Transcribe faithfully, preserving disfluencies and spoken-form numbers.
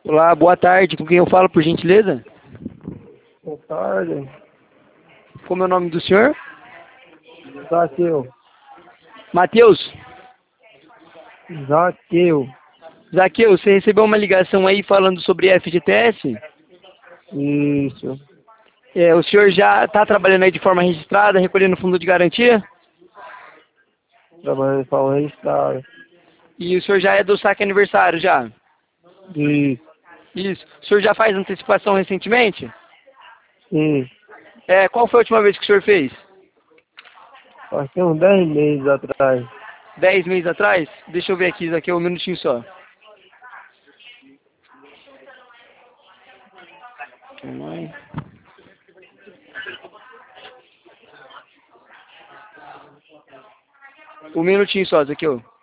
Olá, boa tarde. Com quem eu falo, por gentileza? Boa tarde. Como é o nome do senhor? Zaqueu. Matheus. Zaqueu. Zaqueu, você recebeu uma ligação aí falando sobre F G T S? Isso. É, o senhor já está trabalhando aí de forma registrada, recolhendo fundo de garantia? Trabalhando em forma registrada. E o senhor já é do saque aniversário, já? Isso. Isso. O senhor já faz antecipação recentemente? Sim. É, qual foi a última vez que o senhor fez? Faz uns dez meses atrás. Dez meses atrás? Deixa eu ver aqui, Zaqueu, um minutinho só. Um minutinho só, Zaqueu.